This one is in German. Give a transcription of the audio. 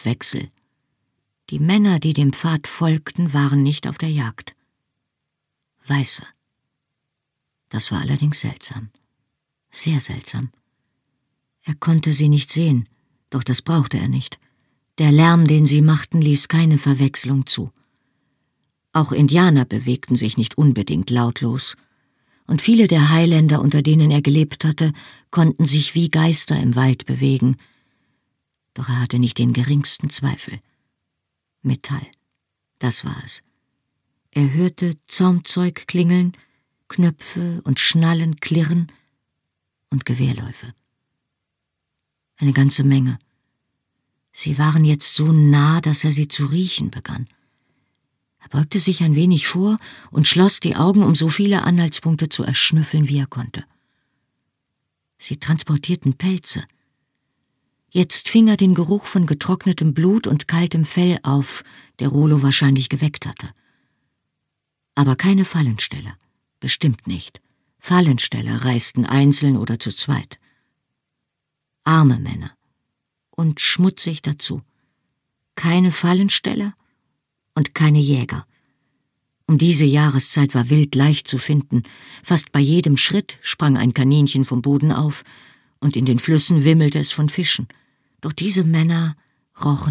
Abwechsel. Die Männer, die dem Pfad folgten, waren nicht auf der Jagd. Weiße. Das war allerdings seltsam. Sehr seltsam. Er konnte sie nicht sehen, doch das brauchte er nicht. Der Lärm, den sie machten, ließ keine Verwechslung zu. Auch Indianer bewegten sich nicht unbedingt lautlos, und viele der Highlander, unter denen er gelebt hatte, konnten sich wie Geister im Wald bewegen. Doch er hatte nicht den geringsten Zweifel. Metall, das war es. Er hörte Zaumzeug klingeln, Knöpfe und Schnallen klirren und Gewehrläufe. Eine ganze Menge. Sie waren jetzt so nah, dass er sie zu riechen begann. Er beugte sich ein wenig vor und schloss die Augen, um so viele Anhaltspunkte zu erschnüffeln, wie er konnte. Sie transportierten Pelze. Jetzt fing er den Geruch von getrocknetem Blut und kaltem Fell auf, der Rollo wahrscheinlich geweckt hatte. Aber keine Fallensteller, bestimmt nicht. Fallensteller reisten einzeln oder zu zweit. Arme Männer. Und schmutzig dazu. Keine Fallensteller und keine Jäger. Um diese Jahreszeit war Wild leicht zu finden. Fast bei jedem Schritt sprang ein Kaninchen vom Boden auf, und in den Flüssen wimmelte es von Fischen. Doch diese Männer rochen